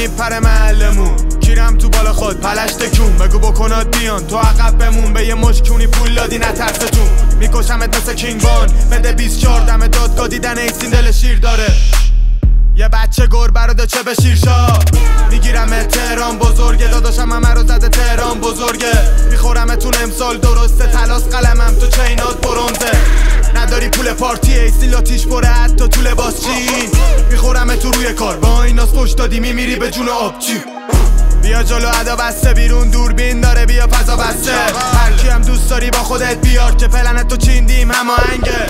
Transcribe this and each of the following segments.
میپره محلمون. کیرم تو بالا خود پلش تکون، بگو بکنات بیان تو عقب بمون. به یه مشکونی پول دادی نترستون، میکشمت مثل کینگ بان. بده 24 دم دادگاه دیدن ایسین دل شیر داره. یه بچه گربه رو چه به شیرشا میگیرم تهران بزرگه. داداشم همه رو زده تهران بزرگه. میخورمتون امسال درسته، تلاس قلمم تو چینات برونزه. نداری پول پارتی ایسین لاتیش بره حتی تو لباس چین. میخورم تو روی کار با ایناس خوش دادی میمیری به جون آبچی. بیا جلو ادا بسته بیرون دوربین داره بیا فضا بسته. هرکی هم دوست داری با خودت بیار که پلنت تو چیندیم هماهنگه.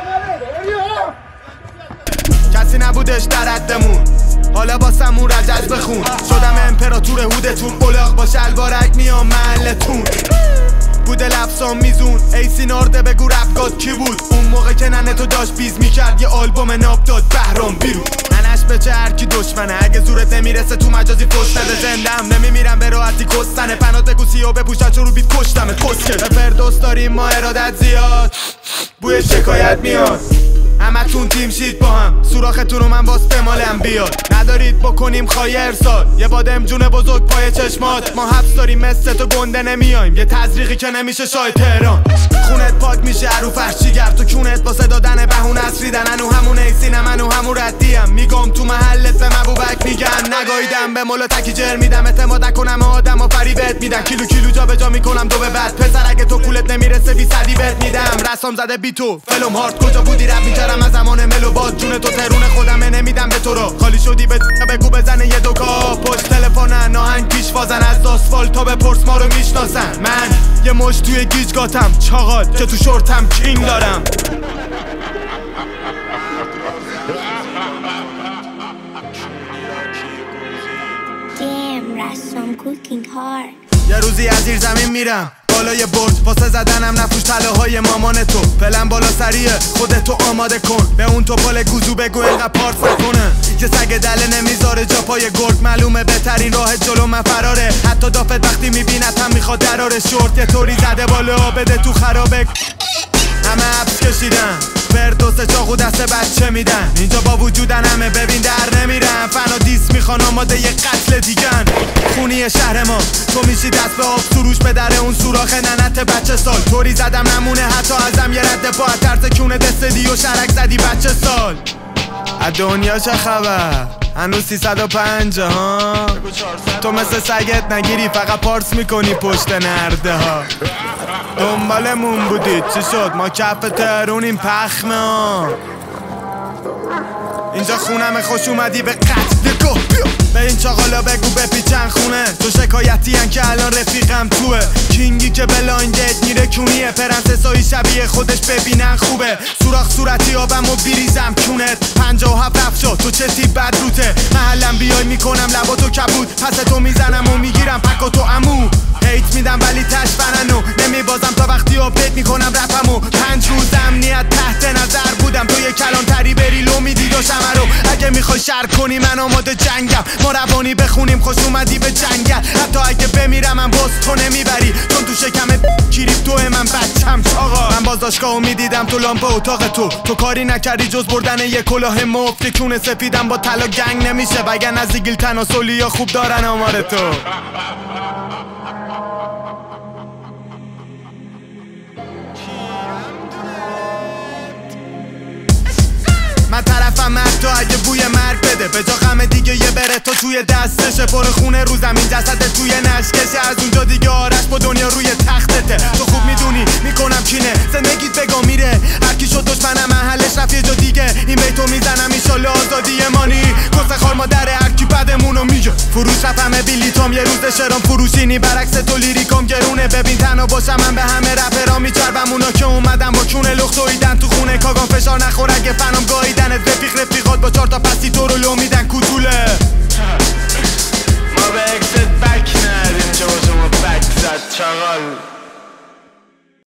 کسی نبودش در حدمون، حالا باسمون رجز بخون. شدم امپراتور هودتون، الاغ با شلوارک میام محلتون. بوده لفظام میزون ایسین آرده بگو رفگاد کی بود. اون موقع که ننه تو داشت بیز میکرد یه آلبوم ناب داد بهرام بیرون. ننش به چه هرکی دشمنه، اگه زورت نمیرسه تو مجازی فش نده. زندم نمیمیرم به راحتی کستنه، پنات بگو سیاه بپوشد چون رو بیت کشتمت کسکه. به فردوس داریم ما ارادت زیاد، بوی شکایت میاد. همتون تیم شید با هم، سوراختون رو من باز بمالم بیاد. ندارید بکنیم خواهی ارسال، یه بادم جون بزرگ پای چشمات. ما حبس داریم مثل تو گنده نمیایم، یه تزریقی که نمیشه شای تهران. خونت پاک میشه رو فرشی گرد تو کونت واسه دادن بهونه اسریدن. انو همون ایسینم انو همون ردیم، میگم تو محلت به مبوبک میگن. نگاییدم به مولا تکی جر میدم، اعتماد نکنم آدم ها فریبت میدن. کیلو کیلو جا به جا میکنم دو به بعد. پسر اگه تو کولت نمیرسه 20 بهت میدم. رسام زده بی تو فلم هارد کجا بودی رپ میکردم از زمان ملو باد. جون تو ترون خودمه نمیدم به تو رو. خالی شدی به بگو بزنه یه دوکا. پشت تلفنن آهنگ پیش وازن، از آسفالت تا به پرس ما رو میشناسن. من یه مش توی گیجگاتم چاقال که تو شورتم کینگ دارم. یه روزی از زیر زمین میرم بالای برج واسه زدنم نفروش طلاهای مامان تو. فعلا بالا سریه خودتو آماده کن، به اون توپال گوزو بگو اینقدر پارس نکنه. یه سگ دله نمیذاره جا پای گرد، معلومه بهترین راه جلو من فراره. حتی دافت وقتی میبیند هم میخواد دراره. شورت یه طوری زده بالا بده تو خرابه. همه حبس کشیدن فردوس چاقو دست بچه میدن. اینجا با وجودن همه ببین در نمیرن. فنا دیس میخوان آماده یه قتل دیگن. خونی شهر ما تو میشی دست به آب سروش به در اون سوراخ ننت بچه سال. طوری زدم نمونه حتی ازم یه رد پا. ترس کونه دستدی و شرک زدی بچه سال. از دنیا چه خبر؟ هنوز 350 ها؟ تو مثل سگت نگیری فقط پارس میکنی پشت نرده ها. دنبالمون بودید چی شد؟ ما کف تهرونیم پخمه ها. اینجا خونم خوش اومدی به قتل گو. به این چاقالا بگو بپیچن خونه. تو شکایتی هن که الان رفیقم توه. کینگی که بلاین دیت میره کونیه. پرنسسایی شبیه خودش ببینن خوبه. سوراخ صورتی آبم و بیریزم کونت. 57 افشا تو چه تیپ بد روته. محلم بیای میکنم لباتو کبود. پس تو میزنم و میگیرم پکاتو امو. هیت میدم ولی تشفننو نمیبازم تا وقتی آپدیت میکنم رپمو. 5 روز امنیت تحت نظر بودم، تو یه کلان تری بری لو میدی داشتم رو. اگه میخوای شر کنی من آماده جنگم. ما روانی بخونیم خوش اومدی به جنگل. حتی اگه بمیرم من باز تو نمیبری، چون تو شکم کریپتوه من بچم چاقا. من باز داشتگاهو میدیدم تو لامپ اتاق تو کاری نکردی جز بردن یه کلاه مفت. که کونه سفیدم با طلا گنگ نمیشه، وگرنه از زیگیل تناسلی یا خوب دارن آمار تو. من طرفم حتی اگه بوی مرگ بده. به جا غم دیگه یه بره تو توی دستشه. پر خونه رو زمین جسدت توی نشکشه. از اونجا دیگه آرش با دنیا روی تختته. تو خوب میدونی میکنم کینه زندگیت بگا میره. هرکی شد دشمنم محلش رفت یه جا دیگه. این بیتو میزنم ایشالله آزادی مانی. کس خار مادر هرکی بدمونو میگه. فروش رفمه بیلیتام یه روز شرام فروشینی. برعکس تو لیریکام گرونه. ببین تنها باشم من به همه رپرا میچربم. اونا که اومدن با کونه لخت و ایدن تو خونه. کاغان فشار نخور اگه فنام گاییدنت. رفیقات با 4 تا پسی تو رو لو میدن کوتوله. ما به اکست بک ندیم چه با شما بک زد چاقال.